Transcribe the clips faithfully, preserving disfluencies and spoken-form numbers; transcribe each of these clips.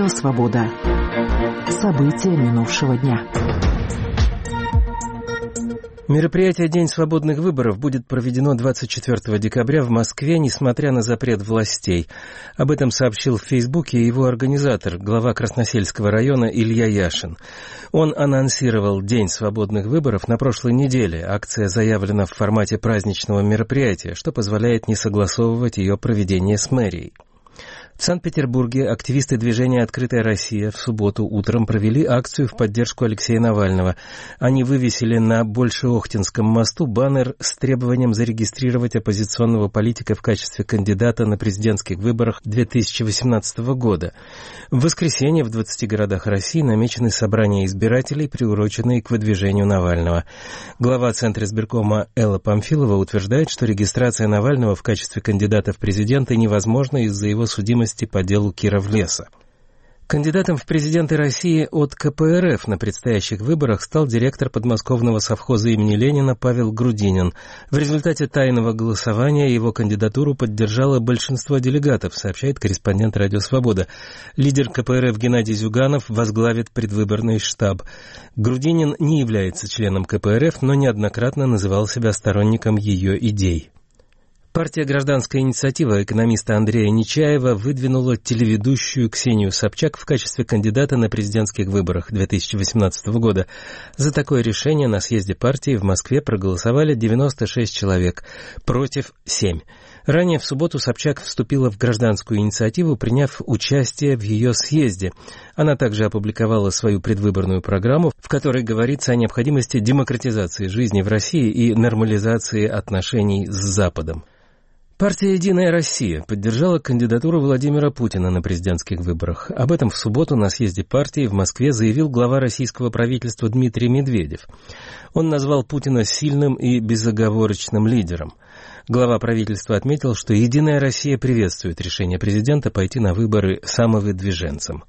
Радио «Свобода». События минувшего дня. Мероприятие «День свободных выборов» будет проведено двадцать четвёртого декабря в Москве, несмотря на запрет властей. Об этом сообщил в Фейсбуке его организатор, глава Красносельского района Илья Яшин. Он анонсировал «День свободных выборов» на прошлой неделе. Акция заявлена в формате праздничного мероприятия, что позволяет не согласовывать ее проведение с мэрией. В Санкт-Петербурге активисты движения «Открытая Россия» в субботу утром провели акцию в поддержку Алексея Навального. Они вывесили на Большеохтинском мосту баннер с требованием зарегистрировать оппозиционного политика в качестве кандидата на президентских выборах две тысячи восемнадцатого года. В воскресенье в двадцати городах России намечены собрания избирателей, приуроченные к выдвижению Навального. Глава Центра избиркома Элла Памфилова утверждает, что регистрация Навального в качестве кандидата в президенты невозможна из-за его судимости по делу Кировлеса. Кандидатом в президенты России от ка пэ эр эф на предстоящих выборах стал директор подмосковного совхоза имени Ленина Павел Грудинин. В результате тайного голосования его кандидатуру поддержало большинство делегатов, сообщает корреспондент «Радио Свобода». Лидер ка пэ эр эф Геннадий Зюганов возглавит предвыборный штаб. Грудинин не является членом ка пэ эр эф, но неоднократно называл себя сторонником ее идей. Партия «Гражданская инициатива» экономиста Андрея Нечаева выдвинула телеведущую Ксению Собчак в качестве кандидата на президентских выборах две тысячи восемнадцатого года. За такое решение на съезде партии в Москве проголосовали девяносто шесть человек, против семь. Ранее в субботу Собчак вступила в гражданскую инициативу, приняв участие в ее съезде. Она также опубликовала свою предвыборную программу, в которой говорится о необходимости демократизации жизни в России и нормализации отношений с Западом. Партия «Единая Россия» поддержала кандидатуру Владимира Путина на президентских выборах. Об этом в субботу на съезде партии в Москве заявил глава российского правительства Дмитрий Медведев. Он назвал Путина сильным и безоговорочным лидером. Глава правительства отметил, что «Единая Россия» приветствует решение президента пойти на выборы самовыдвиженцем.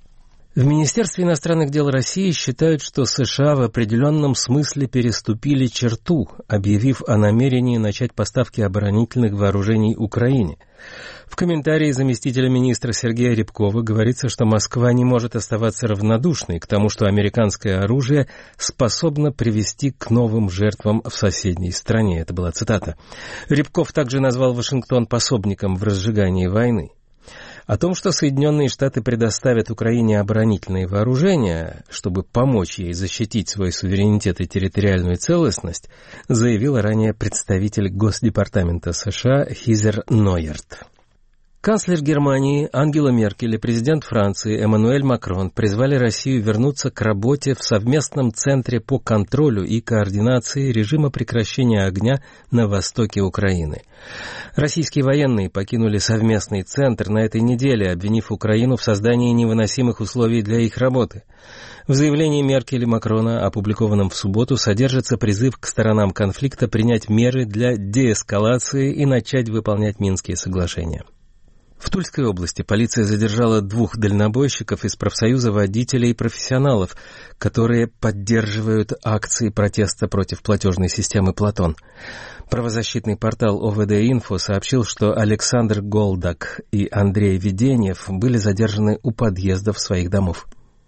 В Министерстве иностранных дел России считают, что США в определенном смысле переступили черту, объявив о намерении начать поставки оборонительных вооружений Украине. В комментарии заместителя министра Сергея Рябкова говорится, что Москва не может оставаться равнодушной к тому, что американское оружие способно привести к новым жертвам в соседней стране. Это была цитата. Рябков также назвал Вашингтон пособником в разжигании войны. О том, что Соединенные Штаты предоставят Украине оборонительные вооружения, чтобы помочь ей защитить свой суверенитет и территориальную целостность, заявил ранее представитель Госдепартамента США Хизер Нойерт. Канцлер Германии Ангела Меркель и президент Франции Эммануэль Макрон призвали Россию вернуться к работе в совместном центре по контролю и координации режима прекращения огня на востоке Украины. Российские военные покинули совместный центр на этой неделе, обвинив Украину в создании невыносимых условий для их работы. В заявлении Меркель и Макрона, опубликованном в субботу, содержится призыв к сторонам конфликта принять меры для деэскалации и начать выполнять Минские соглашения. В Тульской области полиция задержала двух дальнобойщиков из профсоюза водителей и профессионалов, которые поддерживают акции протеста против платежной системы «Платон». Правозащитный портал о вэ дэ-Инфо сообщил, что Александр Голдак и Андрей Веденьев были задержаны у подъездов своих домов.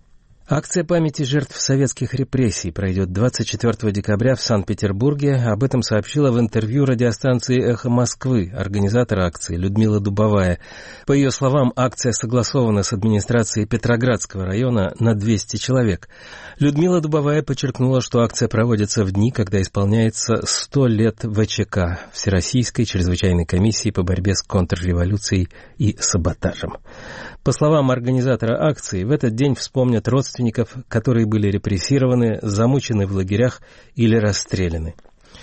Акция памяти жертв советских репрессий пройдет двадцать четвёртого декабря в Санкт-Петербурге. Об этом сообщила в интервью радиостанции «Эхо Москвы» организатор акции Людмила Дубовая. По ее словам, акция согласована с администрацией Петроградского района на двести человек. Людмила Дубовая подчеркнула, что акция проводится в дни, когда исполняется сто лет вэ че ка, Всероссийской чрезвычайной комиссии по борьбе с контрреволюцией и саботажем. По словам организатора акции, в этот день вспомнят родственников, которые были репрессированы, замучены в лагерях или расстреляны.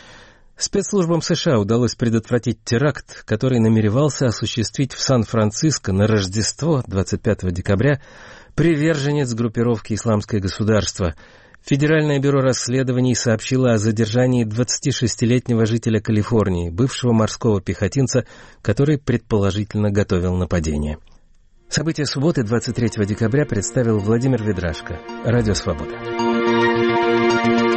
Спецслужбам США удалось предотвратить теракт, который намеревался осуществить в Сан-Франциско на Рождество двадцать пятого декабря приверженец группировки «Исламское государство». Федеральное бюро расследований сообщило о задержании двадцатишестилетнего жителя Калифорнии, бывшего морского пехотинца, который предположительно готовил нападение. События субботы двадцать третьего декабря представил Владимир Ведрашко. Радио «Свобода».